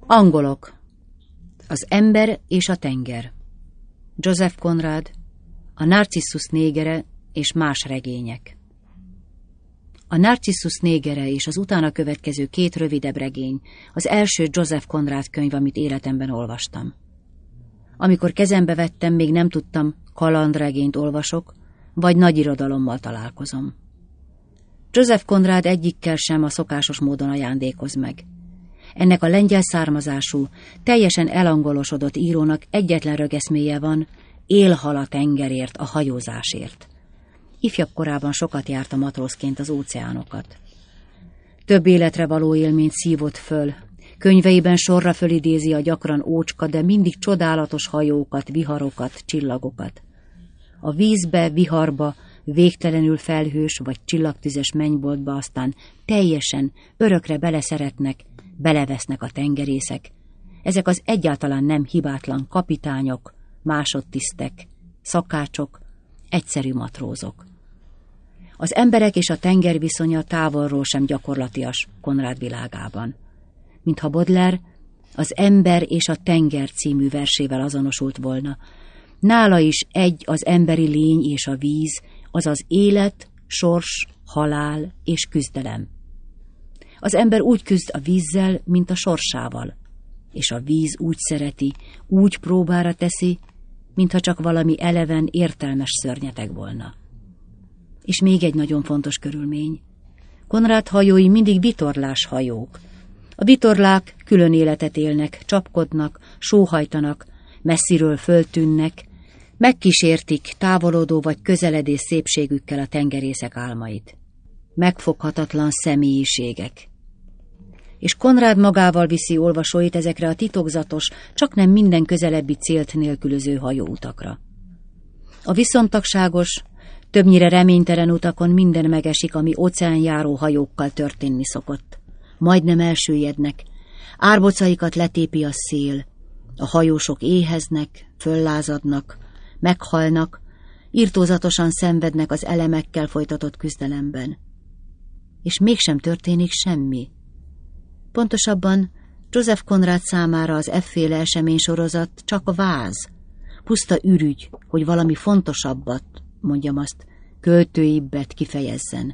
Angolok. Az ember és a tenger. Joseph Conrad, a Narcissus négere és más regények. A Narcissus négere és az utána következő 2 rövidebb regény az első Joseph Conrad könyv, amit életemben olvastam. Amikor kezembe vettem, még nem tudtam, kalandregényt olvasok, vagy nagy irodalommal találkozom. Joseph Conrad egyikkel sem a szokásos módon ajándékoz meg. Ennek a lengyel származású, teljesen elangolosodott írónak egyetlen rögeszméje van: élhal a tengerért, a hajózásért. Ifjabb korában sokat járta matrózként az óceánokat. Több életre való élményt szívott föl. Könyveiben sorra fölidézi a gyakran ócska, de mindig csodálatos hajókat, viharokat, csillagokat. A vízbe, viharba, végtelenül felhős vagy csillagtüzes mennyboltba aztán teljesen, örökre beleszeretnek, belevesznek a tengerészek. Ezek az egyáltalán nem hibátlan kapitányok, másodtisztek, szakácsok, egyszerű matrózok. Az emberek és a tenger viszonya távolról sem gyakorlatias Conrad világában. Mintha Baudelaire az Ember és a tenger című versével azonosult volna. Nála is egy az emberi lény és a víz, azaz élet, sors, halál és küzdelem. Az ember úgy küzd a vízzel, mint a sorsával, és a víz úgy szereti, úgy próbára teszi, mintha csak valami eleven, értelmes szörnyeteg volna. És még egy nagyon fontos körülmény. Conrad hajói mindig vitorlás hajók. A vitorlák külön életet élnek, csapkodnak, sóhajtanak, messziről föltűnnek, megkísértik távolodó vagy közeledő szépségükkel a tengerészek álmait. Megfoghatatlan személyiségek. És Conrad magával viszi olvasóit ezekre a titokzatos, csaknem minden közelebbi célt nélkülöző hajóutakra. A viszontagságos, többnyire reménytelen utakon minden megesik, ami óceánjáró hajókkal történni szokott. Majdnem elsüllyednek, árbocaikat letépi a szél, a hajósok éheznek, föllázadnak, meghalnak, irtózatosan szenvednek az elemekkel folytatott küzdelemben. És mégsem történik semmi. Pontosabban Joseph Conrad számára az efféle eseménysorozat csak váz, puszta ürügy, hogy valami fontosabbat, mondjam azt, költőibbet kifejezzen.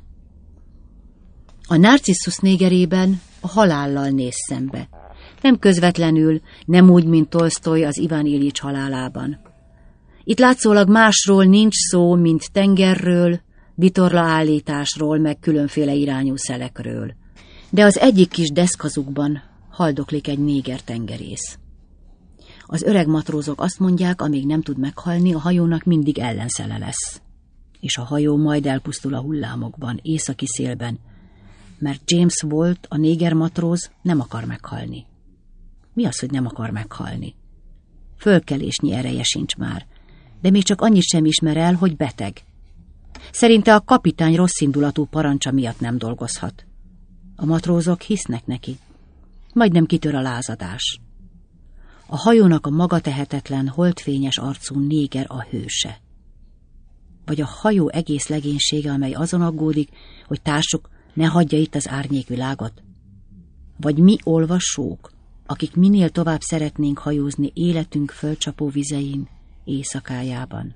A Narcissus négerében a halállal néz szembe. Nem közvetlenül, nem úgy, mint Tolsztoj az Iván Iljics halálában. Itt látszólag másról nincs szó, mint tengerről, vitorlaállításról, meg különféle irányú szelekről. De az egyik kis deszkazukban haldoklik egy néger tengerész. Az öreg matrózok azt mondják, amíg nem tud meghalni, a hajónak mindig ellenszele lesz. És a hajó majd elpusztul a hullámokban, északi szélben, mert James Walt, a néger matróz nem akar meghalni. Mi az, hogy nem akar meghalni? Fölkelésnyi ereje sincs már, de még csak annyit sem ismer el, hogy beteg. Szerinte a kapitány rosszindulatú parancsa miatt nem dolgozhat. A matrózok hisznek neki. Majdnem kitör a lázadás. A hajónak a magatehetetlen, holdfényes arcú néger a hőse. Vagy a hajó egész legénysége, amely azon aggódik, hogy társuk ne hagyja itt az árnyékvilágot? Vagy mi olvasók, akik minél tovább szeretnénk hajózni életünk fölcsapó vizein, éjszakájában?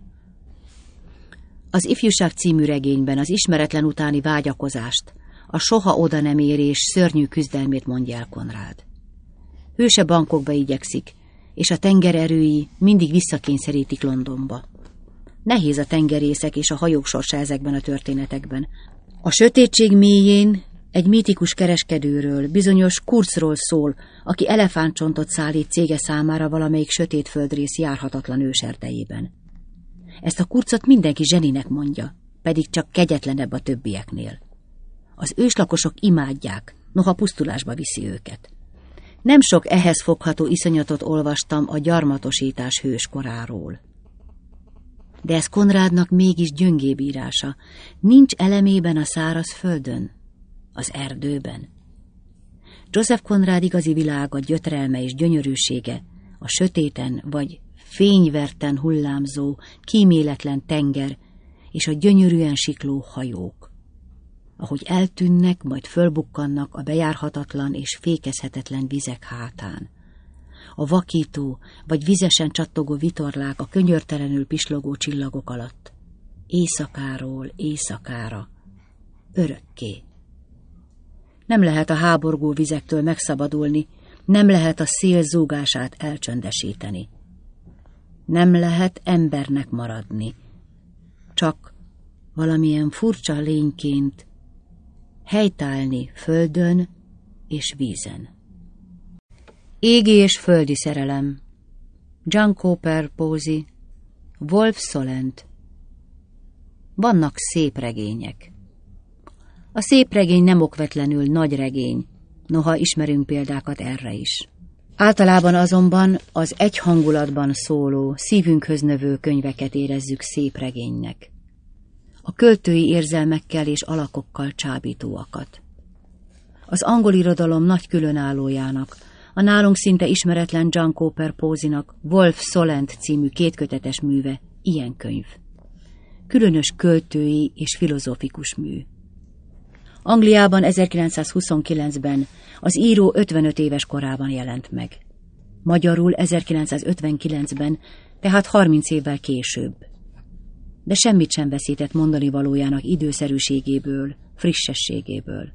Az Ifjúság című regényben az ismeretlen utáni vágyakozást, a soha oda nem érés szörnyű küzdelmét mondja el Conrad. Hőse bankokba igyekszik, és a tenger erői mindig visszakényszerítik Londonba. Nehéz a tengerészek és a hajók sorsa ezekben a történetekben. A sötétség mélyén egy mítikus kereskedőről, bizonyos Kurzról szól, aki elefántcsontot szállít cége számára valamelyik sötét földrész járhatatlan őserdejében. Ezt a Kurzot mindenki zseninek mondja, pedig csak kegyetlenebb a többieknél. Az őslakosok imádják, noha pusztulásba viszi őket. Nem sok ehhez fogható iszonyatot olvastam a gyarmatosítás hőskoráról. De ez Conradnak mégis gyöngébb írása. Nincs elemében a száraz földön, az erdőben. Joseph Conrad igazi világa, gyötrelme és gyönyörűsége a sötéten vagy fényverten hullámzó, kíméletlen tenger és a gyönyörűen sikló hajók. Ahogy eltűnnek, majd fölbukkannak a bejárhatatlan és fékezhetetlen vizek hátán. a vakító vagy vizesen csattogó vitorlák a könyörtelenül pislogó csillagok alatt. Éjszakáról éjszakára, örökké. Nem lehet a háborgó vizektől megszabadulni, nem lehet a szél zúgását elcsöndesíteni. Nem lehet embernek maradni, csak valamilyen furcsa lényként helytállni földön és vízen. Égi és földi szerelem. John Cooper Posey, Wolf Solent. Vannak szép regények. A szép regény nem okvetlenül nagy regény, noha ismerünk példákat erre is. Általában azonban az egy hangulatban szóló, szívünkhöz növő könyveket érezzük szép regénynek. A költői érzelmekkel és alakokkal csábítóakat. Az angol irodalom nagy különállójának, a nálunk szinte ismeretlen John Cooper Poseynak Wolf Solent című kétkötetes műve ilyen könyv. Különös költői és filozófikus mű. Angliában 1929-ben az író 55 éves korában jelent meg. Magyarul 1959-ben, tehát 30 évvel később. De semmit sem veszített mondani valójának időszerűségéből, frissességéből.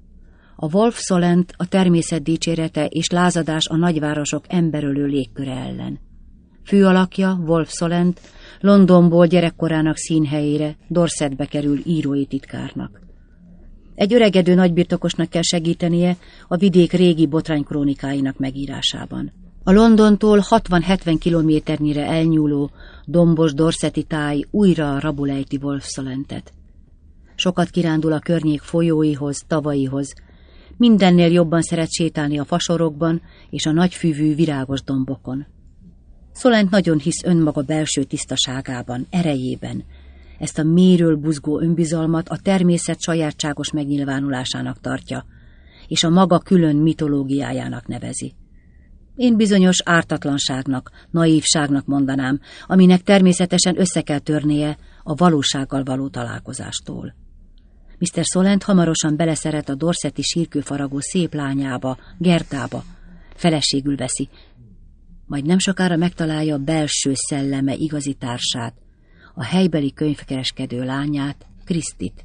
A Wolf Solent a természet dicsérete és lázadás a nagyvárosok emberölő légköre ellen. Fő alakja, Wolf Solent, Londonból gyerekkorának színhelyére, Dorsetbe kerül írói titkárnak. Egy öregedő nagybirtokosnak kell segítenie a vidék régi botránykrónikáinak megírásában. A Londontól 60-70 kilométernyire elnyúló, dombos dorseti táj újra rabul ejti Wolf Solentet. Sokat kirándul a környék folyóihoz, tavaihoz, mindennél jobban szeret sétálni a fasorokban és a nagyfűvű, virágos dombokon. Solent nagyon hisz önmaga belső tisztaságában, erejében. Ezt a mélyről buzgó önbizalmat a természet sajátságos megnyilvánulásának tartja, és a maga külön mitológiájának nevezi. Én bizonyos ártatlanságnak, naívságnak mondanám, aminek természetesen össze kell törnie a valósággal való találkozástól. Mr. Solent hamarosan beleszeret a dorseti sírkőfaragó szép lányába, Gerdába, feleségül veszi, majd nem sokára megtalálja belső szelleme igazi társát, a helybeli könyvkereskedő lányát, Krisztit.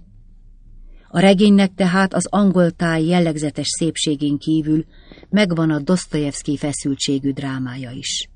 A regénynek tehát az angol táj jellegzetes szépségén kívül megvan a Dosztojevszkij feszültségű drámája is.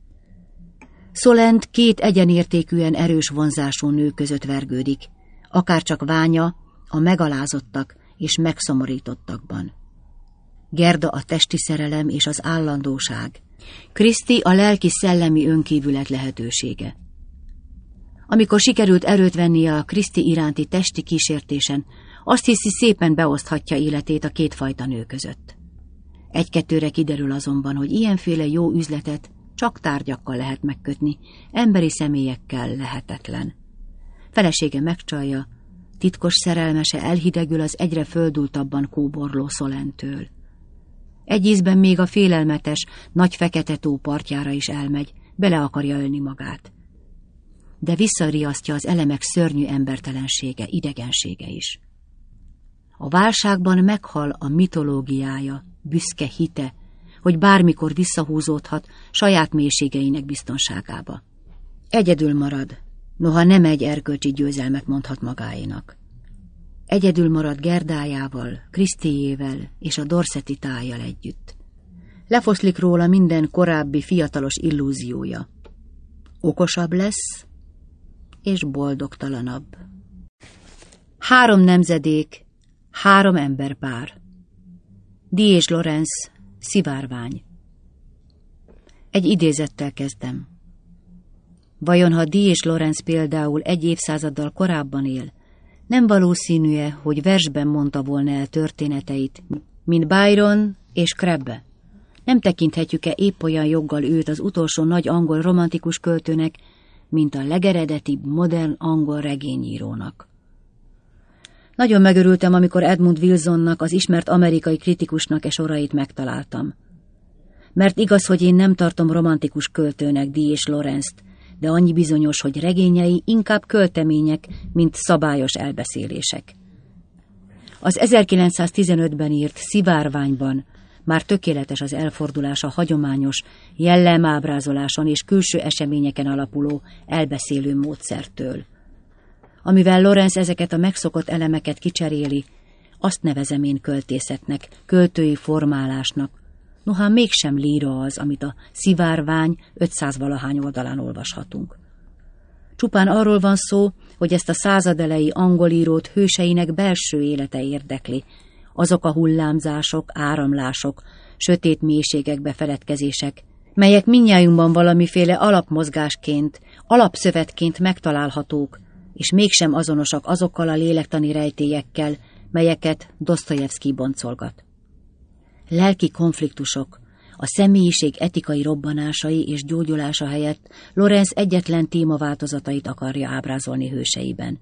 Solent két egyenértékűen erős vonzású nő között vergődik, akárcsak Ványa a megalázottak és megszomorítottakban. Gerda a testi szerelem és az állandóság, Kriszti a lelki-szellemi önkívület lehetősége. Amikor sikerült erőt vennie a Kriszti iránti testi kísértésen, azt hiszi, szépen beoszthatja életét a kétfajta nő között. Egy-kettőre kiderül azonban, hogy ilyenféle jó üzletet csak tárgyakkal lehet megkötni, emberi személyekkel lehetetlen. Felesége megcsalja, titkos szerelmese elhidegül az egyre földultabban kóborló Solenttől. Egy ízben még a félelmetes, nagy fekete tó partjára is elmegy, bele akarja ölni magát. De visszariasztja az elemek szörnyű embertelensége, idegensége is. A válságban meghal a mitológiája, büszke hite, hogy bármikor visszahúzódhat saját mélységeinek biztonságába. Egyedül marad, noha nem egy erkölcsi győzelmet mondhat magáénak. Egyedül marad Gerdájával, Krisztiével és a dorseti tájjal együtt. Lefoszlik róla minden korábbi fiatalos illúziója. Okosabb lesz, és boldogtalanabb. 3 nemzedék, 3 emberpár. Dee és Lawrence, Szivárvány. Egy idézettel kezdem. Vajon ha Dee és Lawrence például 1 évszázaddal korábban él, nem valószínű-e, hogy versben mondta volna el történeteit, mint Byron és Crabbe? Nem tekinthetjük-e épp olyan joggal őt az utolsó nagy angol romantikus költőnek, mint a legeredetibb modern angol regényírónak? Nagyon megörültem, amikor Edmund Wilsonnak, az ismert amerikai kritikusnak sorait megtaláltam. Mert igaz, hogy én nem tartom romantikus költőnek Dee és Lawrence-t, de annyi bizonyos, hogy regényei inkább költemények, mint szabályos elbeszélések. Az 1915-ben írt Szivárványban Már tökéletes az elfordulás a hagyományos, jellemábrázoláson és külső eseményeken alapuló elbeszélő módszertől. Amivel Lawrence ezeket a megszokott elemeket kicseréli, azt nevezem én költészetnek, költői formálásnak, noha mégsem líra az, amit a Szivárvány 500-valahány oldalán olvashatunk. Csupán arról van szó, hogy ezt a századelei angol írót hőseinek belső élete érdekli, azok a hullámzások, áramlások, sötét mélységek, feledkezések, melyek mindnyájunkban valamiféle alapmozgásként, alapszövetként megtalálhatók, és mégsem azonosak azokkal a lélektani rejtélyekkel, melyeket Dosztojevszkij boncolgat. Lelki konfliktusok, a személyiség etikai robbanásai és gyógyulása helyett Lawrence egyetlen témaváltozatait akarja ábrázolni hőseiben.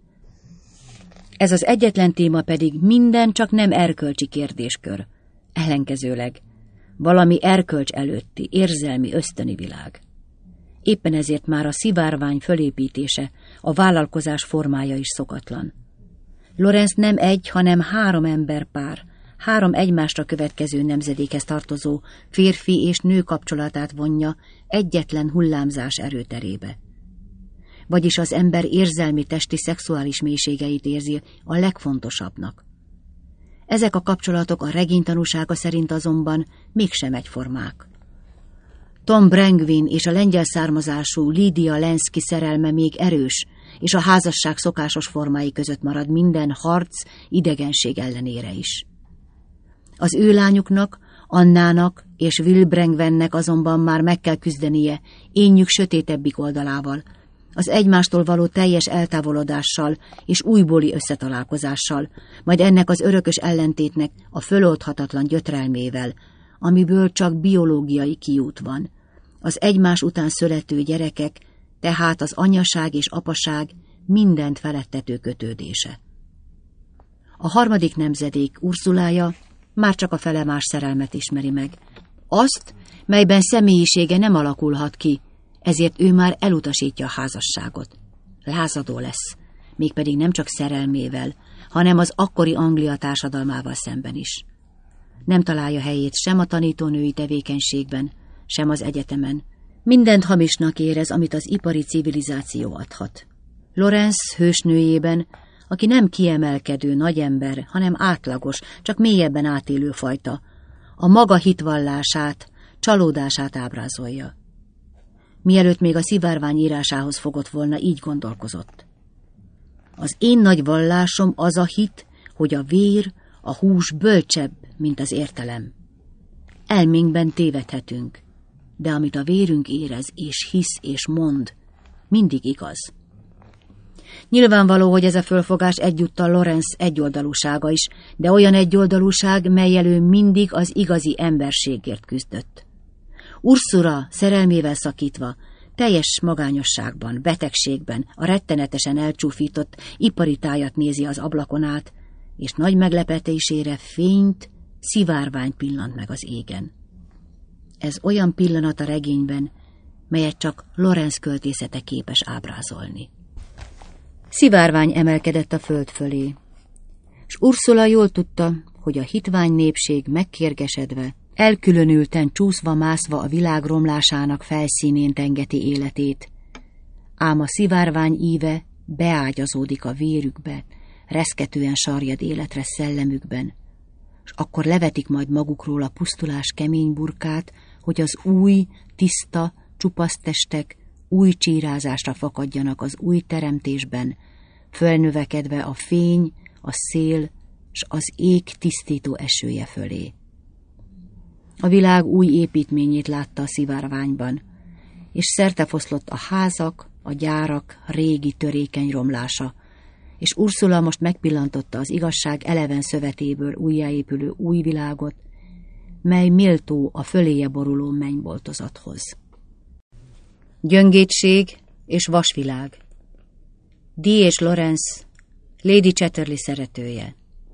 Ez az egyetlen téma pedig minden, csak nem erkölcsi kérdéskör. Ellenkezőleg valami erkölcs előtti, érzelmi, ösztöni világ. Éppen ezért már a szivárvány fölépítése, a vállalkozás formája is szokatlan. Lawrence nem egy, hanem 3 emberpár, 3 egymásra következő nemzedékhez tartozó férfi és nő kapcsolatát vonja egyetlen hullámzás erőterébe. Vagyis az ember érzelmi, testi, szexuális mélységeit érzi a legfontosabbnak. Ezek a kapcsolatok a regény tanúsága szerint azonban mégsem egyformák. Tom Brangwyn és a lengyel származású Lydia Lenski szerelme még erős, és a házasság szokásos formái között marad minden harc, idegenség ellenére is. Az ő lányuknak, Annának és Will Brangwennek azonban már meg kell küzdenie énjük sötétebbik oldalával, az egymástól való teljes eltávolodással és újbóli összetalálkozással, majd ennek az örökös ellentétnek a föloldhatatlan gyötrelmével, amiből csak biológiai kiút van. Az egymás után születő gyerekek, tehát az anyaság és apaság mindent felettető kötődése. A 3. nemzedék Ursulája már csak a felemás szerelmet ismeri meg. Azt, melyben személyisége nem alakulhat ki, ezért ő már elutasítja a házasságot. Lázadó lesz, mégpedig nem csak szerelmével, hanem az akkori Anglia társadalmával szemben is. Nem találja helyét sem a tanítónői tevékenységben, sem az egyetemen. Mindent hamisnak érez, amit az ipari civilizáció adhat. Lawrence hősnőjében, aki nem kiemelkedő nagyember, hanem átlagos, csak mélyebben átélő fajta, a maga hitvallását, csalódását ábrázolja. Mielőtt még a szivárvány írásához fogott volna, így gondolkozott. Az én nagy vallásom az a hit, hogy a vér, a hús bölcsebb, mint az értelem. Elménkben tévedhetünk, de amit a vérünk érez, és hisz, és mond, mindig igaz. Nyilvánvaló, hogy ez a fölfogás egyúttal Lawrence egyoldalúsága is, de olyan egyoldalúság, melyel ő mindig az igazi emberségért küzdött. Ursula szerelmével szakítva, teljes magányosságban, betegségben, a rettenetesen elcsúfított ipari tájat nézi az ablakon át, és nagy meglepetésére fényt, szivárvány pillant meg az égen. Ez olyan pillanat a regényben, melyet csak Lawrence költészete képes ábrázolni. Szivárvány emelkedett a föld fölé, s Ursula jól tudta, hogy a hitvány népség megkérgesedve, elkülönülten csúszva-mászva a világ romlásának felszínén tengeti életét, ám a szivárvány íve beágyazódik a vérükbe, reszketően sarjad életre szellemükben, s akkor levetik majd magukról a pusztulás kemény burkát, hogy az új, tiszta, csupasz testek új csírázásra fakadjanak az új teremtésben, fölnövekedve a fény, a szél s az ég tisztító esője fölé. A világ új építményét látta a szivárványban, és szertefoszlott a házak, a gyárak régi törékeny romlása, és Ursula most megpillantotta az igazság eleven szövetéből újjáépülő új világot, mely méltó a föléje boruló mennyboltozathoz. Gyöngétség és vasvilág. D. és Lawrence, Lady Chatterley szeretője.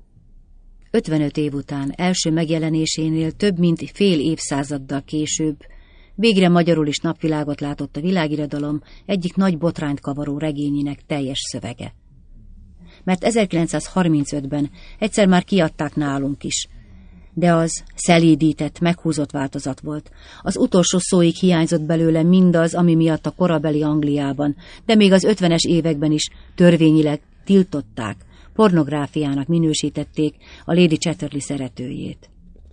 55 év után, első megjelenésénél több mint fél évszázaddal később végre magyarul is napvilágot látott a világirodalom egyik nagy botrányt kavaró regényének teljes szövege. Mert 1935-ben egyszer már kiadták nálunk is, De az szelídített, meghúzott változat volt. Az utolsó szóig hiányzott belőle mindaz, ami miatt a korabeli Angliában, de még az 50-es években is törvényileg tiltották, pornográfiának minősítették a Lady Chatterley szeretőjét.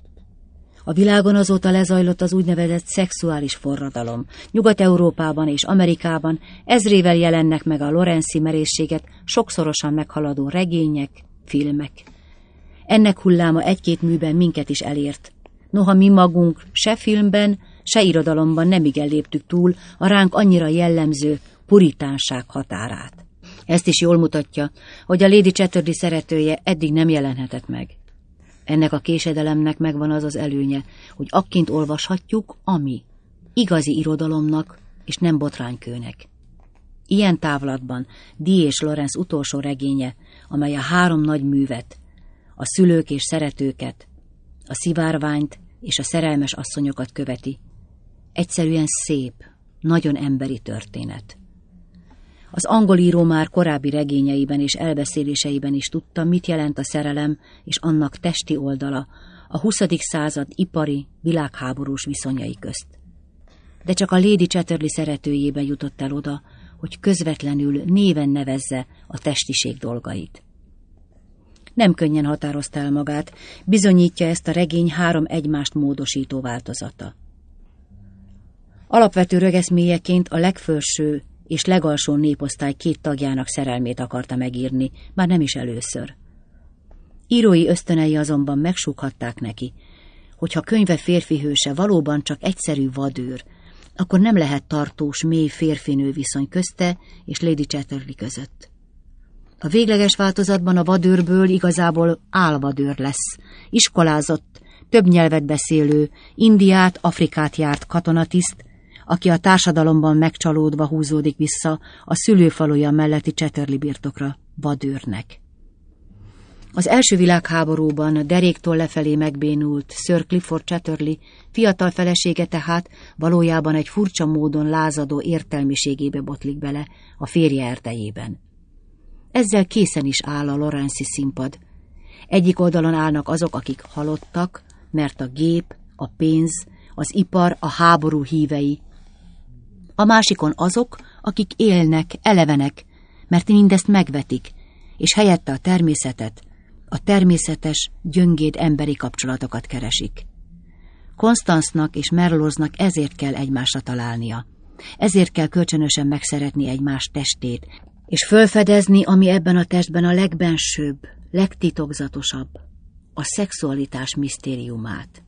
A világon azóta lezajlott az úgynevezett szexuális forradalom. Nyugat-Európában és Amerikában ezrével jelennek meg a Lawrence-i merészséget sokszorosan meghaladó regények, filmek. Ennek hulláma egy-két műben minket is elért. Noha mi magunk se filmben, se irodalomban nemigen léptük túl a ránk annyira jellemző puritánság határát. Ezt is jól mutatja, hogy a Lady Chatterley szeretője eddig nem jelenhetett meg. Ennek a késedelemnek megvan az az előnye, hogy akként olvashatjuk, ami igazi irodalomnak és nem botránykőnek. Ilyen távlatban D. és Lawrence utolsó regénye, amely a 3 nagy művet, a szülők és szeretőket, a szivárványt és a szerelmes asszonyokat követi. Egyszerűen szép, nagyon emberi történet. Az angol író már korábbi regényeiben és elbeszéléseiben is tudta, mit jelent a szerelem és annak testi oldala a 20. század ipari, világháborús viszonyai közt. De csak a Lady Chatterley szeretőjében jutott el oda, hogy közvetlenül néven nevezze a testiség dolgait. Nem könnyen határozta el magát, bizonyítja ezt a regény 3 egymást módosító változata. Alapvető rögeszmélyeként a legfelső és legalsó néposztály 2 tagjának szerelmét akarta megírni, már nem is először. Írói ösztönei azonban megsúghatták neki, hogyha könyve férfi hőse valóban csak egyszerű vadőr, akkor nem lehet tartós, mély férfinő viszony közte és Lady Chatterley között. A végleges változatban a vadőrből igazából álvadőr lesz, iskolázott, több nyelvet beszélő, Indiát, Afrikát járt katonatiszt, aki a társadalomban megcsalódva húzódik vissza a szülőfaluja melletti Chatterley birtokra, vadőrnek. Az első világháborúban deréktől lefelé megbénult Sir Clifford Chatterley fiatal felesége tehát valójában egy furcsa módon lázadó értelmiségébe botlik bele a férje erdejében. Ezzel készen is áll a Lawrence-i színpad. Egyik oldalon állnak azok, akik halottak, mert a gép, a pénz, az ipar, a háború hívei. A másikon azok, akik élnek, elevenek, mert mindezt megvetik, és helyette a természetet, a természetes, gyöngéd emberi kapcsolatokat keresik. Constance-nak és Melrose-nak ezért kell egymásra találnia. Ezért kell kölcsönösen megszeretni egymás testét, és fölfedezni, ami ebben a testben a legbensőbb, legtitokzatosabb, a szexualitás misztériumát.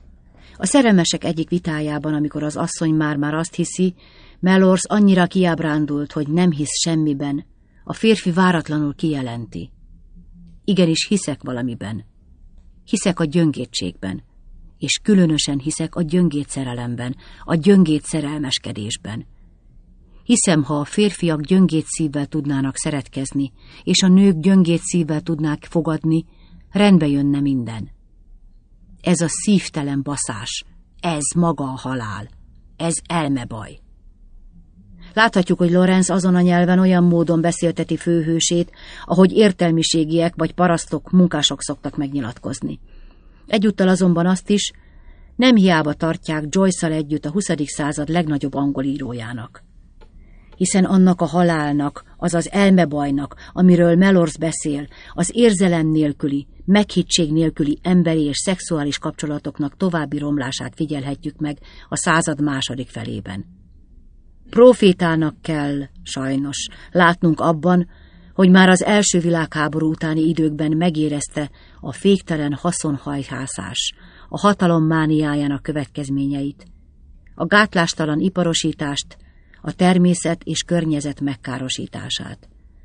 A szerelmesek egyik vitájában, amikor az asszony már azt hiszi, Melrose annyira kiábrándult, hogy nem hisz semmiben, a férfi váratlanul kijelenti. Igenis hiszek valamiben. Hiszek a gyöngétségben, és különösen hiszek a gyöngét szerelemben, a gyöngét szerelmeskedésben. Hiszem, ha a férfiak gyöngét szívvel tudnának szeretkezni, és a nők gyöngét szívvel tudnák fogadni, rendbe jönne minden. Ez a szívtelen baszás, ez maga a halál, ez elmebaj. Láthatjuk, hogy Lawrence azon a nyelven olyan módon beszélteti főhősét, ahogy értelmiségiek vagy parasztok, munkások szoktak megnyilatkozni. Egyúttal azonban azt is, nem hiába tartják Joyce-szal együtt a 20. század legnagyobb angol írójának. Hiszen annak a halálnak, azaz elmebajnak, amiről Melrose beszél, az érzelem nélküli, meghittség nélküli emberi és szexuális kapcsolatoknak további romlását figyelhetjük meg a század második felében. Profétának kell, sajnos, látnunk abban, hogy már az első világháború utáni időkben megérezte a féktelen haszonhajhászás, a hatalom mániájának következményeit, a gátlástalan iparosítást, a természet és környezet megkárosítását.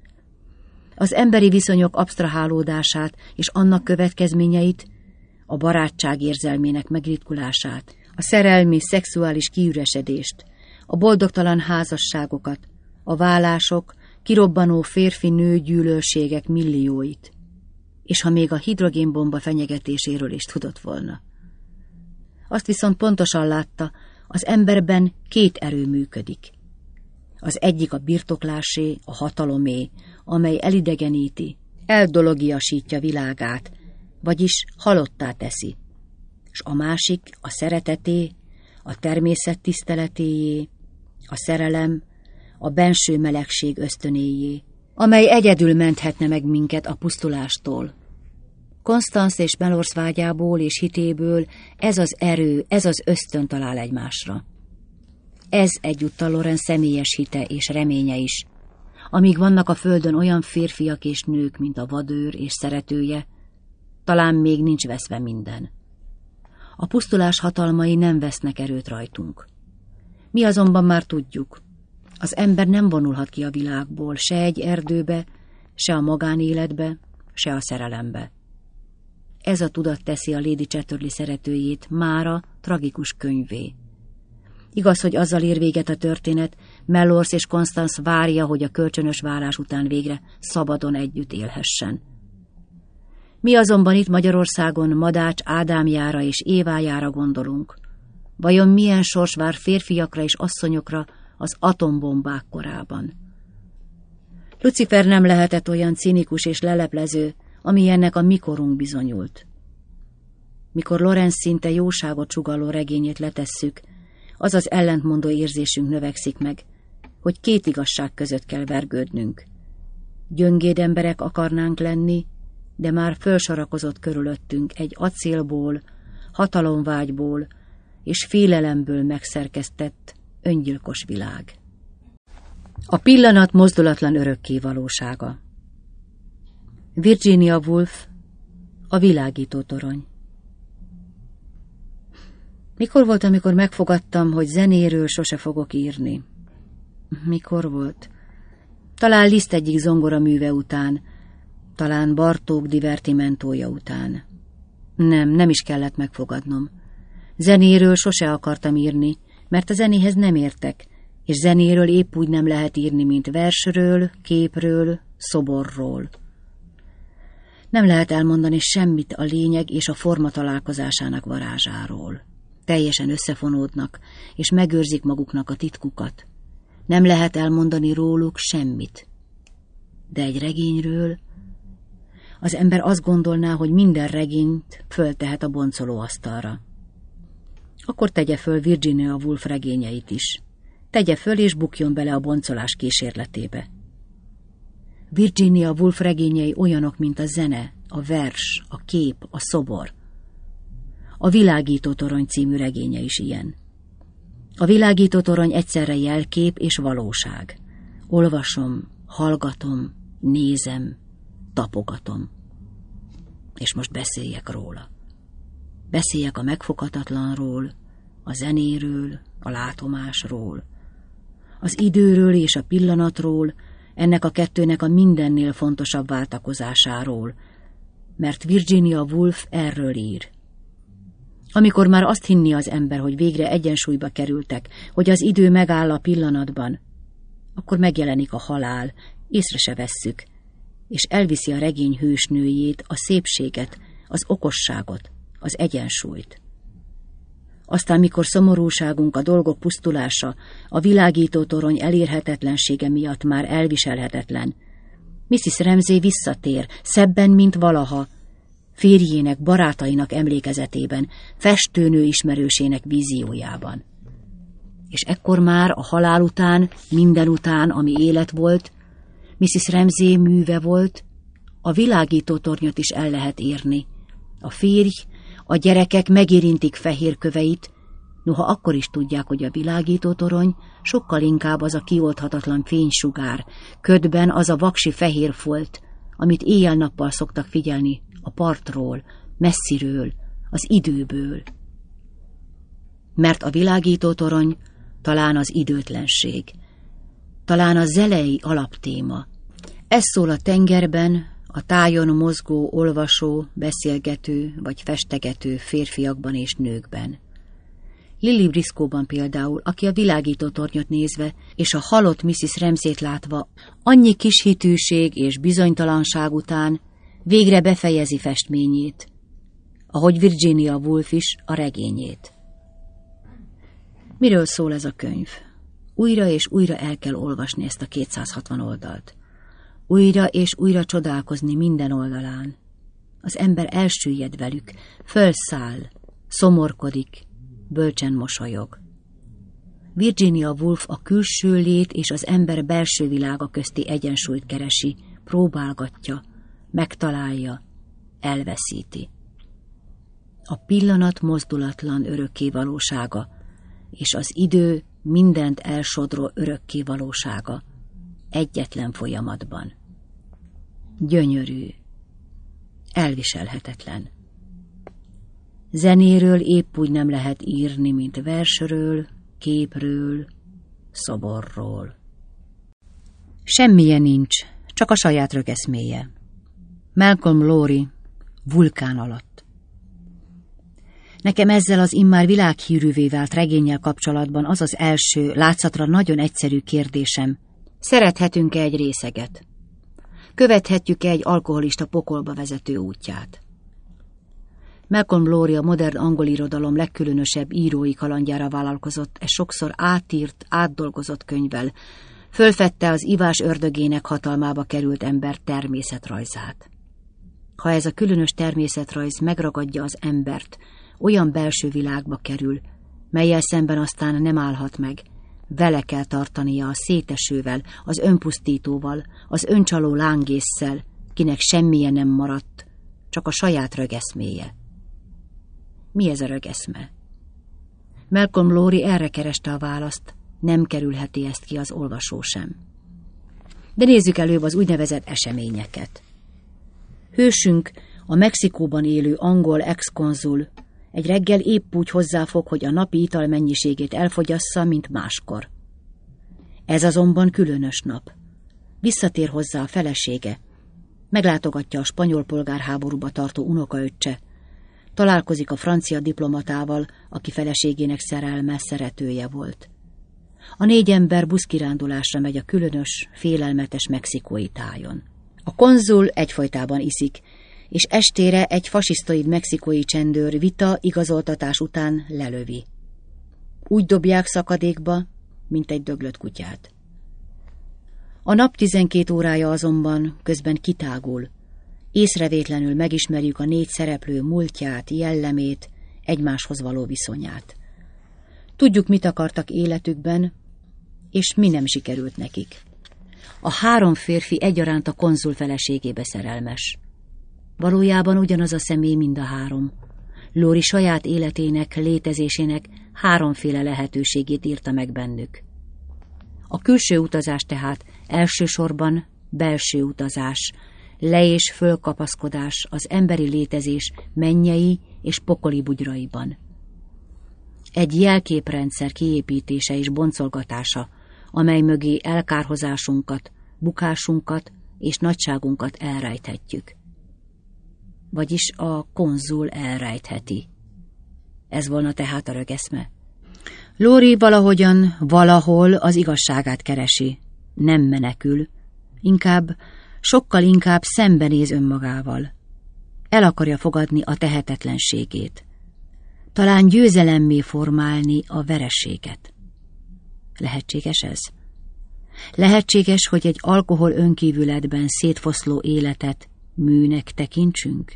Az emberi viszonyok absztrahálódását és annak következményeit, a barátság érzelmének megritkulását, a szerelmi, szexuális kiüresedést, a boldogtalan házasságokat, a vállások, kirobbanó férfi-nő gyűlölségek millióit, és ha még a hidrogénbomba fenyegetéséről is tudott volna. Azt viszont pontosan látta, az emberben 2 erő működik. Az egyik a birtoklásé, a hatalomé, amely elidegeníti, eldologiasítja világát, vagyis halottá teszi. s a másik a szereteté, a természet tiszteletéjé, a szerelem, a benső melegség ösztönéjé, amely egyedül menthetne meg minket a pusztulástól. Constance és Melors vágyából és hitéből ez az erő, ez az ösztön talál egymásra. Ez egyúttal Loren személyes hite és reménye is. Amíg vannak a földön olyan férfiak és nők, mint a vadőr és szeretője, talán még nincs veszve minden. A pusztulás hatalmai nem vesznek erőt rajtunk. Mi azonban már tudjuk, az ember nem vonulhat ki a világból, se egy erdőbe, se a magánéletbe, se a szerelembe. Ez a tudat teszi a Lady Chatterley szeretőjét mára tragikus könyvé. Igaz, hogy azzal ér véget a történet, Melors és Constance várja, hogy a kölcsönös válás után végre szabadon együtt élhessen. Mi azonban itt Magyarországon Madács Ádámjára és Évájára gondolunk. Vajon milyen sors vár férfiakra és asszonyokra az atombombák korában? Lucifer nem lehetett olyan cinikus és leleplező, amilyennek a mikorunk bizonyult. Mikor Lorenz szinte jóságot sugalló regényét letesszük, az az ellentmondó érzésünk növekszik meg, hogy két igazság között kell vergődnünk. Gyöngéd emberek akarnánk lenni, de már fölsorakozott körülöttünk egy acélból, hatalomvágyból és félelemből megszerkesztett, öngyilkos világ. A pillanat mozdulatlan örökké valósága. Virginia Woolf, A világító torony. Mikor volt, amikor megfogadtam, hogy zenéről sose fogok írni? Mikor volt? Talán Liszt egyik zongoraműve után, talán Bartók divertimentója után. Nem is kellett megfogadnom. Zenéről sose akartam írni, mert a zenéhez nem értek, és zenéről épp úgy nem lehet írni, mint versről, képről, szoborról. Nem lehet elmondani semmit a lényeg és a forma találkozásának varázsáról. Teljesen összefonódnak, és megőrzik maguknak a titkukat. Nem lehet elmondani róluk semmit. De egy regényről az ember azt gondolná, hogy minden regényt föltehet a boncolóasztalra. Akkor tegye föl Virginia Woolf regényeit is. Tegye föl és bukjon bele a boncolás kísérletébe. Virginia Woolf regényei olyanok, mint a zene, a vers, a kép, a szobor. A világító torony című regénye is ilyen. A világító torony egyszerre jelkép és valóság. Olvasom, hallgatom, nézem, tapogatom. És most beszéljek róla. Beszéljek a megfoghatatlanról, a zenéről, a látomásról, az időről és a pillanatról, ennek a kettőnek a mindennél fontosabb váltakozásáról, mert Virginia Woolf erről ír. Amikor már azt hinni az ember, hogy végre egyensúlyba kerültek, hogy az idő megáll a pillanatban, akkor megjelenik a halál, észre se vesszük, és elviszi a regény hősnőjét, a szépséget, az okosságot, az egyensúlyt. Aztán, mikor szomorúságunk, a dolgok pusztulása, a világító torony elérhetetlensége miatt már elviselhetetlen, Mrs. Ramsay visszatér, szebben, mint valaha, férjének, barátainak emlékezetében, festőnő ismerősének víziójában. És ekkor már a halál után, minden után, ami élet volt, Mrs. Ramsay műve volt, a világító tornyot is el lehet érni. A férj, a gyerekek megérintik fehér köveit, noha akkor is tudják, hogy a világító torony sokkal inkább az a kioldhatatlan fénysugár, ködben az a vaksi fehér folt, amit éjjel-nappal szoktak figyelni a partról, messziről, az időből. Mert a világító torony talán az időtlenség, talán a zelei alaptéma. Ez szól a tengerben, a tájon mozgó, olvasó, beszélgető vagy festegető férfiakban és nőkben. Lily Briscoe-ban például, aki a világító tornyot nézve és a halott Mrs. Ramsayt látva annyi kis hitűség és bizonytalanság után végre befejezi festményét, ahogy Virginia Woolf is a regényét. Miről szól ez a könyv? Újra és újra el kell olvasni ezt a 260 oldalt. Újra és újra csodálkozni minden oldalán. Az ember elsüllyed velük, fölszáll, Szomorkodik, bölcsen mosolyog. Virginia Woolf a külső lét és az ember belső világa közti egyensúlyt keresi, próbálgatja, megtalálja, elveszíti. A pillanat mozdulatlan örökké valósága, és az idő mindent elsodró örökké valósága egyetlen folyamatban. Gyönyörű, elviselhetetlen. Zenéről épp úgy nem lehet írni, mint versről, képről, szoborról. Semmilyen nincs, csak a saját rögeszméje. Malcolm Lowry, Vulkán alatt. Nekem ezzel az immár világhírűvé vált regénnyel kapcsolatban az az első, látszatra nagyon egyszerű kérdésem. Szerethetünk-e egy részeget? Követhetjük-e egy alkoholista pokolba vezető útját? Malcolm Lowry a modern angol irodalom legkülönösebb írói kalandjára vállalkozott, e sokszor átírt, átdolgozott könyvvel, fölfedte az ivás ördögének hatalmába került ember természetrajzát. Ha ez a különös természetrajz megragadja az embert, olyan belső világba kerül, mellyel szemben aztán nem állhat meg, vele kell tartania a szétesővel, az önpusztítóval, az öncsaló lángésszel, kinek semmije nem maradt, csak a saját rögeszméje. Mi ez a rögeszme? Malcolm Lowry erre kereste a választ, nem kerülheti ezt ki az olvasó sem. De nézzük előbb az úgynevezett eseményeket. Hősünk, a Mexikóban élő angol ex-konzul egy reggel épp úgy hozzáfog, hogy a napi ital mennyiségét elfogyassza, mint máskor. Ez azonban különös nap. Visszatér hozzá a felesége, meglátogatja a spanyol polgárháborúba tartó unokaöccse, találkozik a francia diplomatával, aki feleségének szerelme, szeretője volt. A 4 ember buszkirándulásra megy a különös, félelmetes mexikói tájon. A konzul egyfolytában iszik, és estére egy fasisztoid mexikói csendőr vita igazoltatás után lelövi. Úgy dobják szakadékba, mint egy döglött kutyát. A nap 12 órája azonban közben kitágul. Észrevétlenül megismerjük a 4 szereplő múltját, jellemét, egymáshoz való viszonyát. Tudjuk, mit akartak életükben, és mi nem sikerült nekik. A 3 férfi egyaránt a konzul feleségébe szerelmes. Valójában ugyanaz a személy mind a 3. Lowry saját életének, létezésének 3 lehetőségét írta meg bennük. A külső utazás tehát elsősorban belső utazás, le- és fölkapaszkodás az emberi létezés mennyei és pokoli bugyraiban. Egy jelképrendszer kiépítése és boncolgatása, amely mögé elkárhozásunkat, bukásunkat és nagyságunkat elrejthetjük. Vagyis a konzul elrejtheti. Ez volna tehát a rögeszme. Lowry valahogyan, valahol az igazságát keresi. Nem menekül. Sokkal inkább szembenéz önmagával. El akarja fogadni a tehetetlenségét. Talán győzelemmé formálni a vereséget. Lehetséges ez? Lehetséges, hogy egy alkohol önkívületben szétfoszló életet műnek tekintsünk?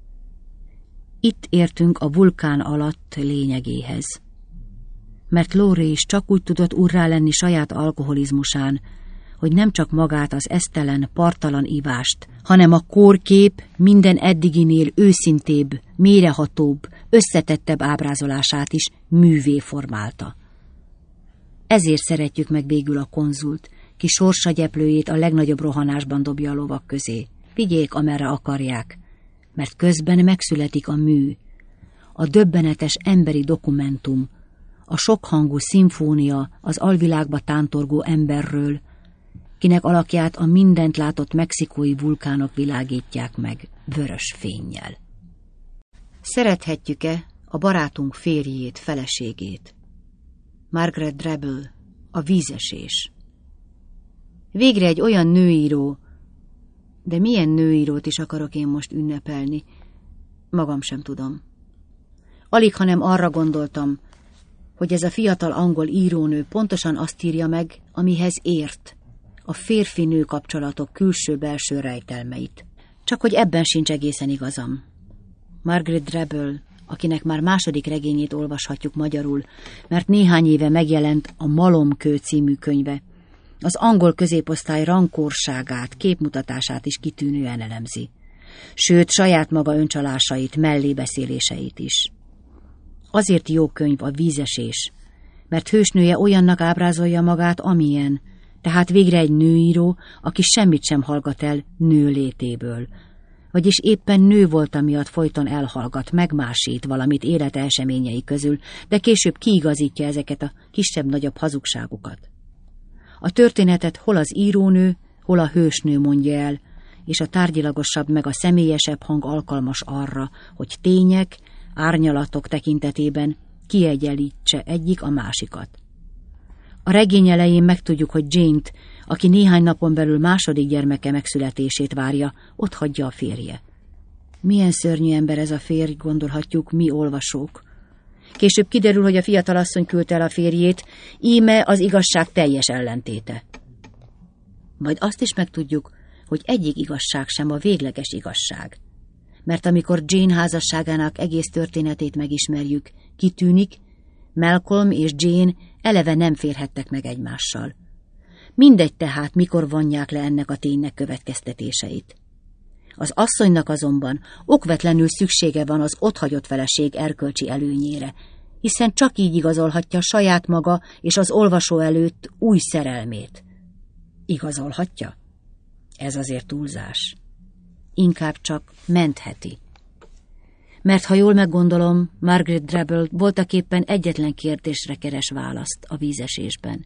Itt értünk a vulkán alatt lényegéhez. Mert Lowry is csak úgy tudott urrá lenni saját alkoholizmusán, hogy nem csak magát az esztelen, parttalan ivást, hanem a kórkép minden eddiginél őszintébb, mélyrehatóbb, összetettebb ábrázolását is művé formálta. Ezért szeretjük meg végül a konzult, ki sorsagyeplőjét a legnagyobb rohanásban dobja a lovak közé. Vigyék, amerre akarják, mert közben megszületik a mű, a döbbenetes emberi dokumentum, a sokhangú szimfónia az alvilágba tántorgó emberről, kinek alakját a mindent látott mexikói vulkánok világítják meg vörös fénnyel. Szerethetjük-e a barátunk férjét, feleségét? Margaret Drabble, a vízesés. Végre egy olyan nőíró, de milyen nőírót is akarok én most ünnepelni? Magam sem tudom. Alighanem arra gondoltam, hogy ez a fiatal angol írónő pontosan azt írja meg, amihez ért, a férfi-nő kapcsolatok külső-belső rejtelmeit. Csak hogy ebben sincs egészen igazam. Margaret Drabble, akinek már második regényét olvashatjuk magyarul, mert néhány éve megjelent a Malomkő című könyve. Az angol középosztály rankórságát, képmutatását is kitűnően elemzi. Sőt, saját maga öncsalásait, mellébeszéléseit is. Azért jó könyv a Vízesés, mert hősnője olyannak ábrázolja magát, amilyen, tehát végre egy nőíró, aki semmit sem hallgat el nő létéből. Vagyis éppen nő volt, amiatt folyton elhallgat, megmásít valamit élete eseményei közül, de később kiigazítja ezeket a kisebb-nagyobb hazugságokat. A történetet hol az írónő, hol a hősnő mondja el, és a tárgyilagosabb meg a személyesebb hang alkalmas arra, hogy tények, árnyalatok tekintetében kiegyenlítse egyik a másikat. A regény elején megtudjuk, hogy Jane-t, aki néhány napon belül második gyermeke megszületését várja, otthagyja a férje. Milyen szörnyű ember ez a férj, gondolhatjuk mi olvasók. Később kiderül, hogy a fiatalasszony küldte el a férjét, íme az igazság teljes ellentéte. Majd azt is megtudjuk, hogy egyik igazság sem a végleges igazság. Mert amikor Jane házasságának egész történetét megismerjük, kitűnik, Malcolm és Jane eleve nem férhettek meg egymással. Mindegy tehát, mikor vonják le ennek a ténynek következtetéseit. Az asszonynak azonban okvetlenül szüksége van az otthagyott feleség erkölcsi előnyére, hiszen csak így igazolhatja saját maga és az olvasó előtt új szerelmét. Igazolhatja? Ez azért túlzás. Inkább csak mentheti. Mert ha jól meggondolom, Margaret Drabble voltaképpen egyetlen kérdésre keres választ a Vízesésben.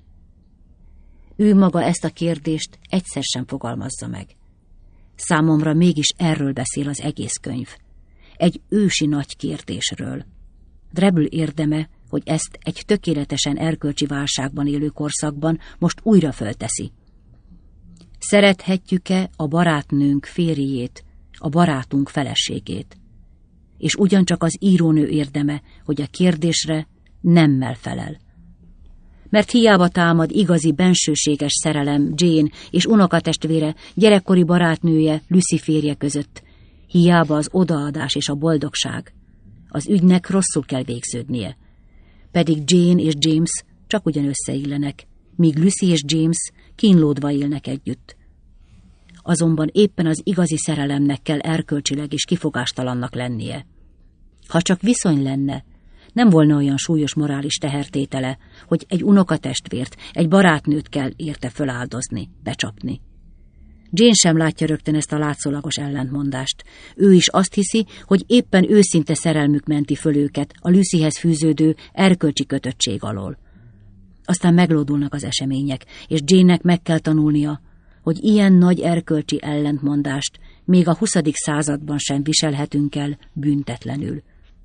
Ő maga ezt a kérdést egyszer sem fogalmazza meg. Számomra mégis erről beszél az egész könyv. Egy ősi nagy kérdésről. Drabble érdeme, hogy ezt egy tökéletesen erkölcsi válságban élő korszakban most újra fölteszi. Szerethetjük-e a barátnőnk férjét, a barátunk feleségét? És ugyancsak az írónő érdeme, hogy a kérdésre nemmel felel. Mert hiába támad igazi bensőséges szerelem Jane és unokatestvére, gyerekkori barátnője Lucy férje között, hiába az odaadás és a boldogság. Az ügynek rosszul kell végződnie. Pedig Jane és James csak ugyan összeillenek, míg Lucy és James kínlódva élnek együtt. Azonban éppen az igazi szerelemnek kell erkölcsileg és kifogástalannak lennie. Ha csak viszony lenne, nem volna olyan súlyos morális tehertétele, hogy egy unokatestvért, egy barátnőt kell érte föláldozni, becsapni. Jane sem látja rögtön ezt a látszólagos ellentmondást. Ő is azt hiszi, hogy éppen őszinte szerelmük menti föl őket a Lucyhez fűződő erkölcsi kötöttség alól. Aztán meglódulnak az események, és Jane-nek meg kell tanulnia, hogy ilyen nagy erkölcsi ellentmondást még a 20. században sem viselhetünk el büntetlenül.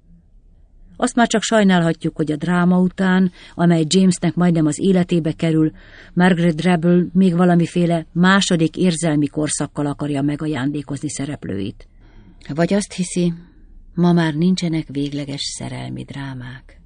Azt már csak sajnálhatjuk, hogy a dráma után, amely Jamesnek majdnem az életébe kerül, Margaret Drabble még valamiféle második érzelmi korszakkal akarja megajándékozni szereplőit. Vagy azt hiszi, ma már nincsenek végleges szerelmi drámák.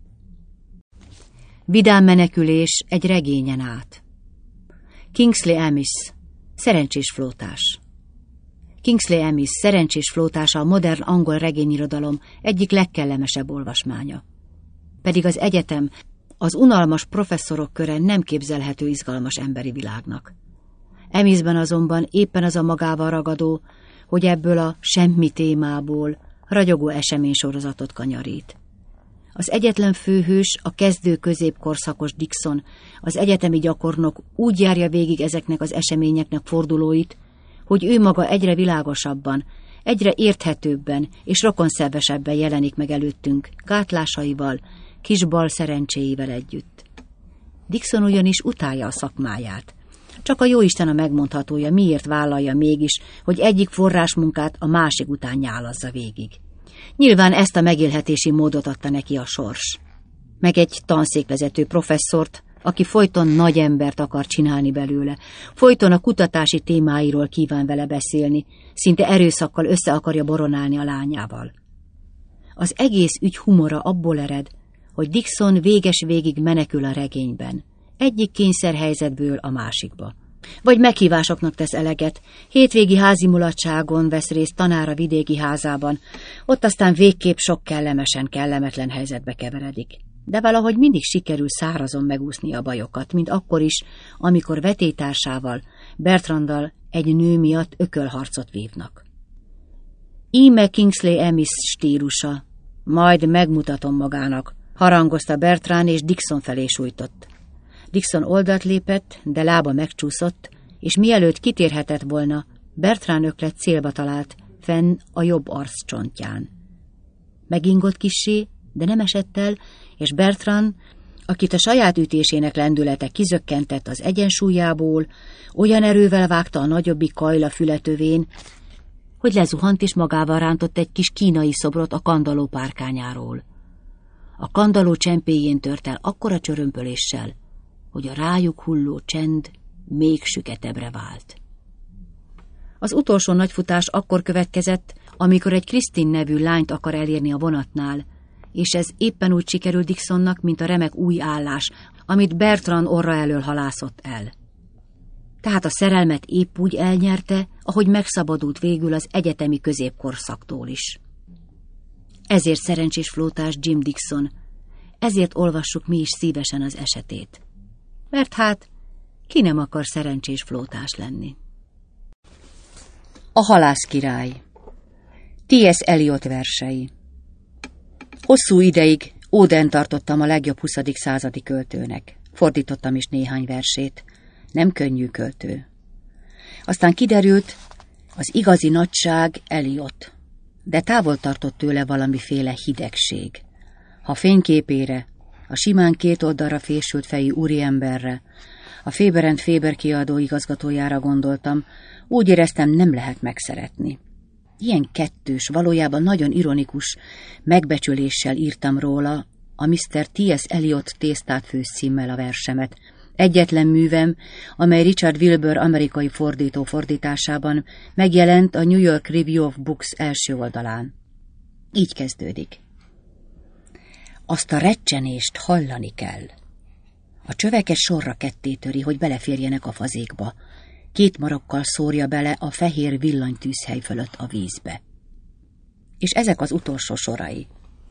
Vidám menekülés egy regényen át. Kingsley Amis, szerencsés flótás. Kingsley Amis szerencsés flótása a modern angol regényirodalom egyik legkellemesebb olvasmánya. Pedig az egyetem, az unalmas professzorok köre nem képzelhető izgalmas emberi világnak. Amisben azonban éppen az a magával ragadó, hogy ebből a semmi témából ragyogó eseménysorozatot kanyarít. Az egyetlen főhős, a kezdő középkorszakos Dixon, az egyetemi gyakornok úgy járja végig ezeknek az eseményeknek fordulóit, hogy ő maga egyre világosabban, egyre érthetőbben és rokonszervesebben jelenik meg előttünk, gátlásaival, kis bal szerencséivel együtt. Dixon ugyanis utálja a szakmáját. Csak a jóisten a megmondhatója, miért vállalja mégis, hogy egyik forrásmunkát a másik után nyálazza végig. Nyilván ezt a megélhetési módot adta neki a sors. Meg egy tanszékvezető professzort, aki folyton nagy embert akar csinálni belőle, folyton a kutatási témáiról kíván vele beszélni, szinte erőszakkal össze akarja boronálni a lányával. Az egész ügy humora abból ered, hogy Dixon véges végig menekül a regényben, egyik kényszerhelyzetből a másikba. Vagy meghívásoknak tesz eleget, hétvégi házi mulatságon vesz részt tanára vidéki házában, ott aztán végképp sok kellemetlen helyzetbe keveredik. De valahogy mindig sikerül szárazon megúszni a bajokat, mint akkor is, amikor vetélytársával, Bertranddal egy nő miatt ökölharcot vívnak. Íme Kingsley Amis stílusa, majd megmutatom magának, harangozta Bertrand, és Dixon felé sújtott. Dixon oldalt lépett, de lába megcsúszott, és mielőtt kitérhetett volna, Bertrand öklet célba talált, fenn a jobb arccsontján. Megingott kissé, de nem esett el, és Bertrand, akit a saját ütésének lendülete kizökkentett az egyensúlyából, olyan erővel vágta a nagyobbik kajla fületövén, hogy lezuhant és magával rántott egy kis kínai szobrot a kandalló párkányáról. A kandalló csempéjén tört el akkora csörömpöléssel, hogy a rájuk hulló csend még süketebbre vált. Az utolsó nagyfutás akkor következett, amikor egy Christine nevű lányt akar elérni a vonatnál, és ez éppen úgy sikerült Dixonnak, mint a remek új állás, amit Bertrand orra elől halászott el. Tehát a szerelmet épp úgy elnyerte, ahogy megszabadult végül az egyetemi középkorszaktól is. Ezért szerencsés flótás Jim Dixon, ezért olvassuk mi is szívesen az esetét. Mert hát, ki nem akar szerencsés flótás lenni? A halászkirály. T.S. Eliot versei. Hosszú ideig ódent tartottam a legjobb 20. századi költőnek. Fordítottam is néhány versét. Nem könnyű költő. Aztán kiderült, az igazi nagyság Eliot, de távol tartott tőle valamiféle hidegség. Ha fényképére, a simán 2 oldalra fésült fejű úriemberre, a Faber and Faber kiadó igazgatójára gondoltam, úgy éreztem, nem lehet megszeretni. Ilyen kettős, valójában nagyon ironikus megbecsüléssel írtam róla a Mr. T.S. Eliot tésztát főcímmel a versemet, egyetlen művem, amely Richard Wilbur amerikai fordító fordításában megjelent a New York Review of Books első oldalán. Így kezdődik. Azt a recsenést hallani kell. A csöveket sorra kettétöri, hogy beleférjenek a fazékba. 2 marokkal szórja bele a fehér villanytűzhely fölött a vízbe. És ezek az utolsó sorai.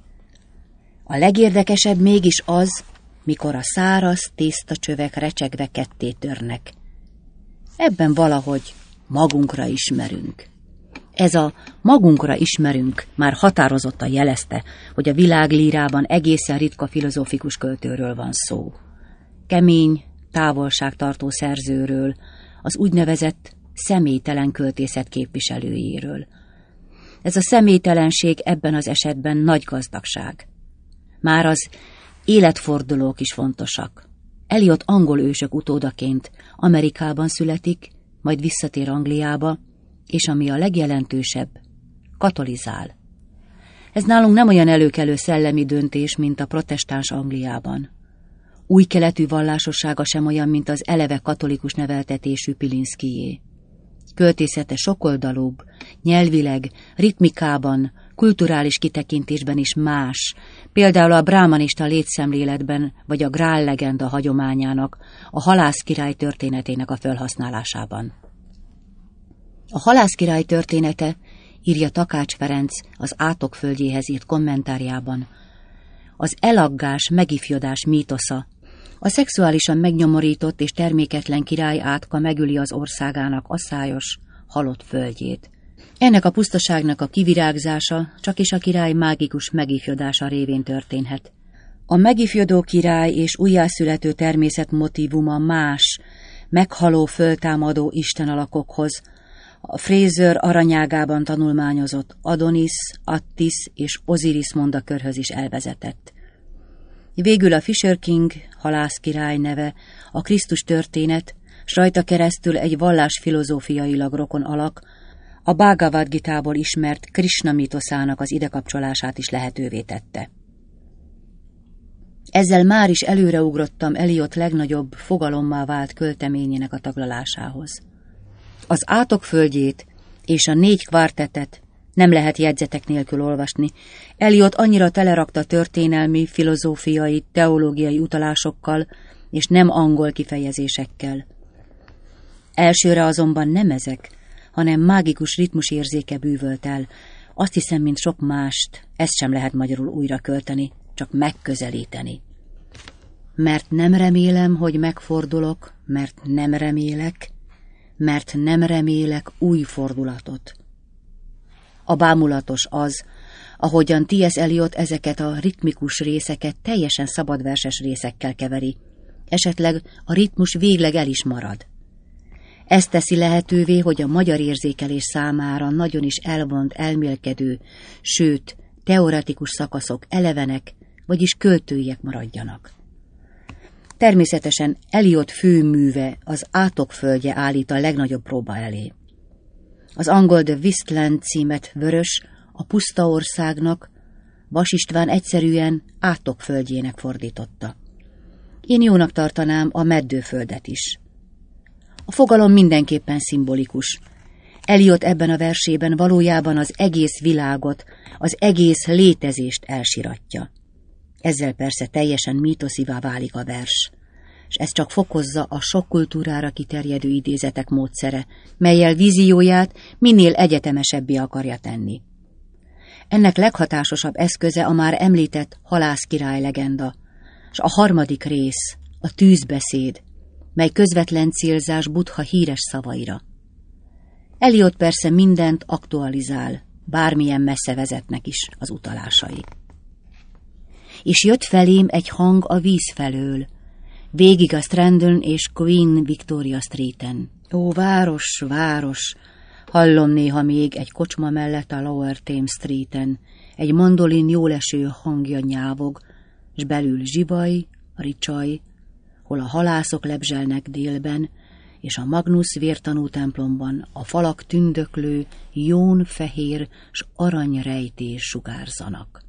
A legérdekesebb mégis az, mikor a száraz tésztacsövek recsegve ketté törnek. Ebben valahogy magunkra ismerünk. Ez a magunkra ismerünk már határozottan jelezte, hogy a világlírában egészen ritka filozófikus költőről van szó. Kemény, távolságtartó szerzőről, az úgynevezett személytelen költészet képviselőjéről. Ez a személytelenség ebben az esetben nagy gazdagság. Már az életfordulók is fontosak. Eliot angol ősök utódaként Amerikában születik, majd visszatér Angliába, és ami a legjelentősebb, katolizál. Ez nálunk nem olyan előkelő szellemi döntés, mint a protestáns Angliában. Új keletű vallásossága sem olyan, mint az eleve katolikus neveltetésű Pilinszkijé. Költészete sokoldalúbb, nyelvileg, ritmikában, kulturális kitekintésben is más, például a bráhmanista létszemléletben vagy a Grál legenda hagyományának, a halászkirály történetének a felhasználásában. A halászkirály története, írja Takács Ferenc az Átok földjéhez írt kommentárjában, az elaggás, megifjodás mítosza, a szexuálisan megnyomorított és terméketlen király átka megüli az országának asszályos, halott földjét. Ennek a pusztaságnak a kivirágzása csakis a király mágikus megifjodása révén történhet. A megifjodó király és újjászülető természet motívuma más, meghaló föltámadó istenalakokhoz, a Fraser aranyágában tanulmányozott Adonis, Attis és Osiris mondakörhöz is elvezetett. Végül a Fisher King, halászkirály neve, a Krisztus történet, s rajta keresztül egy vallásfilozófiailag rokon alak, a Bhagavad Gitából ismert Krishna mítoszának az idekapcsolását is lehetővé tette. Ezzel már is előreugrottam Eliot legnagyobb fogalommá vált költeményének a taglalásához. Az Átok földjét és a 4 kvártettet nem lehet jegyzetek nélkül olvasni. Eliot annyira telerakta történelmi, filozófiai, teológiai utalásokkal és nem angol kifejezésekkel. Elsőre azonban nem ezek, hanem mágikus ritmusérzéke bűvölt el. Azt hiszem, mint sok mást, ezt sem lehet magyarul újra költeni, csak megközelíteni. Mert nem remélem, hogy megfordulok, mert nem remélek új fordulatot. A bámulatos az, ahogyan T.S. Eliot ezeket a ritmikus részeket teljesen szabadverses részekkel keveri, esetleg a ritmus végleg el is marad. Ez teszi lehetővé, hogy a magyar érzékelés számára nagyon is elvont, elmélkedő, sőt, teoretikus szakaszok elevenek, vagyis költőiek maradjanak. Természetesen Eliot főműve, az Átokföldje állít a legnagyobb próba elé. Az angol The Wasteland címet Vörös a puszta országnak, Vas István egyszerűen Átokföldjének fordította. Én jónak tartanám a Meddőföldet is. A fogalom mindenképpen szimbolikus. Eliot ebben a versében valójában az egész világot, az egész létezést elsiratja. Ezzel persze teljesen mítoszivá válik a vers, és ez csak fokozza a sok kultúrára kiterjedő idézetek módszere, mellyel vízióját minél egyetemesebbé akarja tenni. Ennek leghatásosabb eszköze a már említett halászkirály legenda, és a harmadik rész, a tűzbeszéd, mely közvetlen célzás Buddha híres szavaira. Eliot persze mindent aktualizál, bármilyen messze vezetnek is az utalásai. És jött felém egy hang a víz felől, végig a Strandon és Queen Victoria Streeten. Ó, város, város, hallom néha még egy kocsma mellett a Lower Thames Streeten, egy mandolin jóleső hangja nyávog, s belül zsibaj, ricsaj, hol a halászok lebzselnek délben, és a Magnus vértanú templomban a falak tündöklő, jón fehér s aranyrejtés sugárzanak.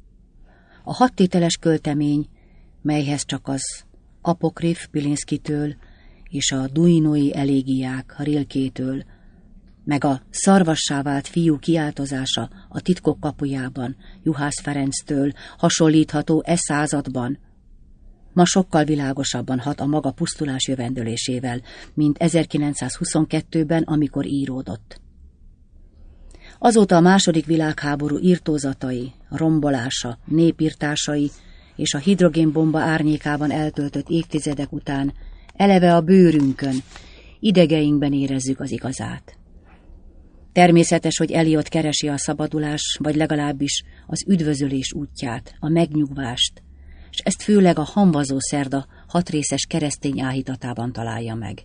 A 6 tételes költemény, melyhez csak az Apokrif Pilinszkitől és a Duinói elégiák Rilkétől, meg a szarvassá vált fiú kiáltozása a titkok kapujában Juhász Ferenctől hasonlítható században, ma sokkal világosabban hat a maga pusztulás jövendölésével, mint 1922-ben, amikor íródott. Azóta a második világháború irtózatai, rombolása, népirtásai és a hidrogénbomba árnyékában eltöltött évtizedek után eleve a bőrünkön, idegeinkben érezzük az igazát. Természetes, hogy Eliot keresi a szabadulás, vagy legalábbis az üdvözölés útját, a megnyugvást, és ezt főleg a Hamvazó szerda 6 részes keresztény áhítatában találja meg.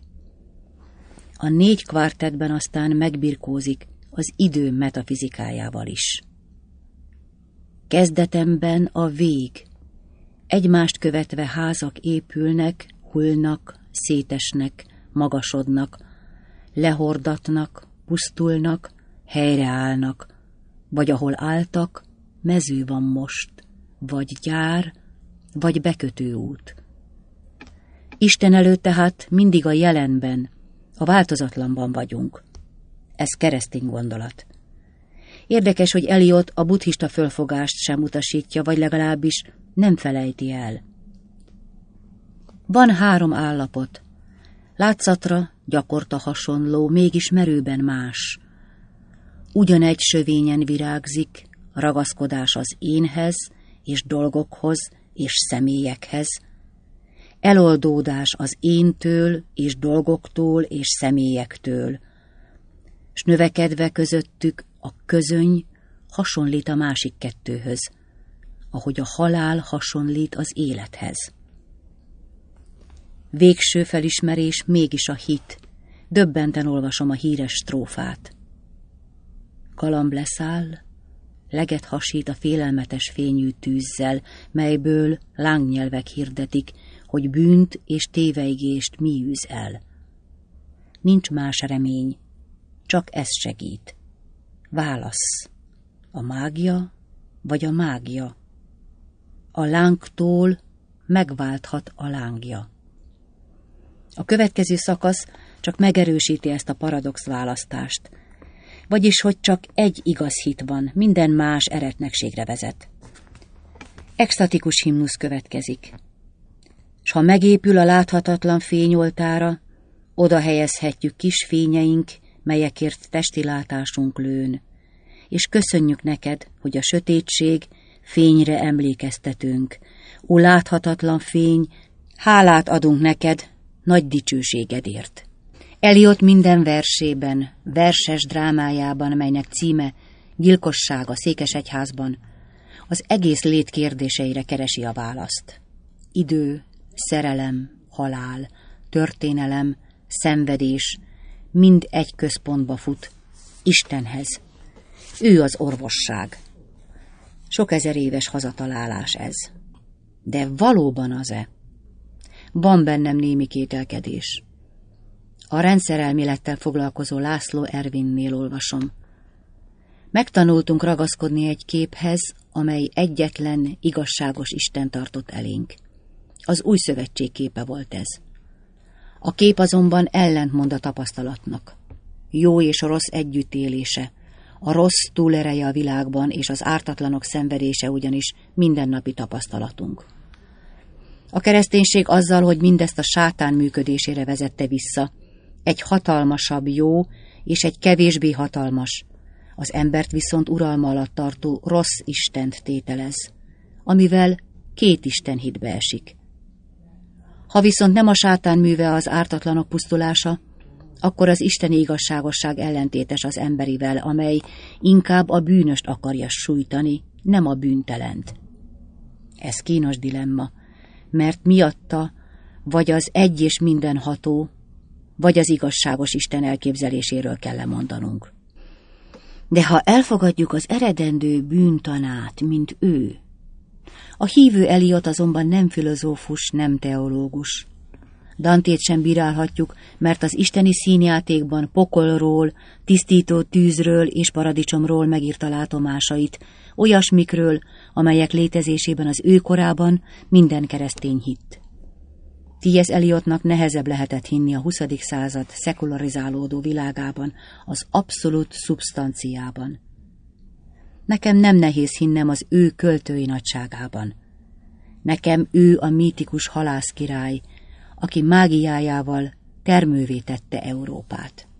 A 4 kvártettben aztán megbirkózik az idő metafizikájával is. Kezdetemben a vég. Egymást követve házak épülnek, hullnak, szétesnek, magasodnak, lehordatnak, pusztulnak, helyreállnak, vagy ahol álltak, mező van most, vagy gyár, vagy bekötőút. Isten előtt tehát mindig a jelenben, a változatlanban vagyunk. Ez keresztény gondolat. Érdekes, hogy Eliot a buddhista fölfogást sem utasítja, vagy legalábbis nem felejti el. Van 3 állapot. Látszatra, gyakorta hasonló, mégis merőben más. Ugyanegy sövényen virágzik, ragaszkodás az énhez, és dolgokhoz, és személyekhez. Eloldódás az éntől, és dolgoktól, és személyektől. S növekedve közöttük a közöny hasonlít a másik 2-höz, ahogy a halál hasonlít az élethez. Végső felismerés mégis a hit, döbbenten olvasom a híres strófát. Galamb leszáll, leget hasít a félelmetes fényű tűzzel, melyből lángnyelvek hirdetik, hogy bűnt és téveigést mi űz el. Nincs más remény, csak ez segít. Válasz, a mágia vagy a mágia? A lángtól megválthat a lángja. A következő szakasz csak megerősíti ezt a paradox választást, vagyis, hogy csak egy igaz hit van, minden más eretnekségre vezet. Extatikus himnusz következik, s ha megépül a láthatatlan fényoltára, Oda helyezhetjük kis fényeink, melyekért testi látásunk lőn, és köszönjük neked, hogy a sötétség fényre emlékeztetünk. Ó, láthatatlan fény, hálát adunk neked nagy dicsőségedért. Eliot minden versében, verses drámájában, melynek címe Gyilkosság a Székesegyházban, az egész lét kérdéseire keresi a választ. Idő, szerelem, halál, történelem, szenvedés, mind egy központba fut, Istenhez. Ő az orvosság. Sok ezer éves hazatalálás ez. De valóban az-e? Van bennem némi kételkedés. A rendszerelmélettel foglalkozó László Ervinnél olvasom. Megtanultunk ragaszkodni egy képhez, amely egyetlen, igazságos Isten tartott elénk. Az új szövetség képe volt ez. A kép azonban ellentmond a tapasztalatnak. Jó és rossz együttélése, a rossz túlereje a világban és az ártatlanok szenvedése ugyanis mindennapi tapasztalatunk. A kereszténység azzal, hogy mindezt a sátán működésére vezette vissza, egy hatalmasabb jó és egy kevésbé hatalmas, az embert viszont uralma alatt tartó rossz istent tételez, amivel két isten hitbe esik. Ha viszont nem a sátán műve az ártatlanok pusztulása, akkor az isteni igazságosság ellentétes az emberivel, amely inkább a bűnöst akarja sújtani, nem a bűntelent. Ez kínos dilemma, mert miatta vagy az egy és mindenható, vagy az igazságos Isten elképzeléséről kell lemondanunk. De ha elfogadjuk az eredendő bűntanát, mint ő, a hívő Eliot azonban nem filozófus, nem teológus. Dantét sem bírálhatjuk, mert az isteni színjátékban pokolról, tisztító tűzről és paradicsomról megírta látomásait, olyasmikről, amelyek létezésében az ő korában minden keresztény hitt. T.S. Eliotnak nehezebb lehetett hinni a 20. század szekularizálódó világában, az abszolút szubstanciában. Nekem nem nehéz hinnem az ő költői nagyságában. Nekem ő a mítikus halászkirály, aki mágiájával termővé tette Európát.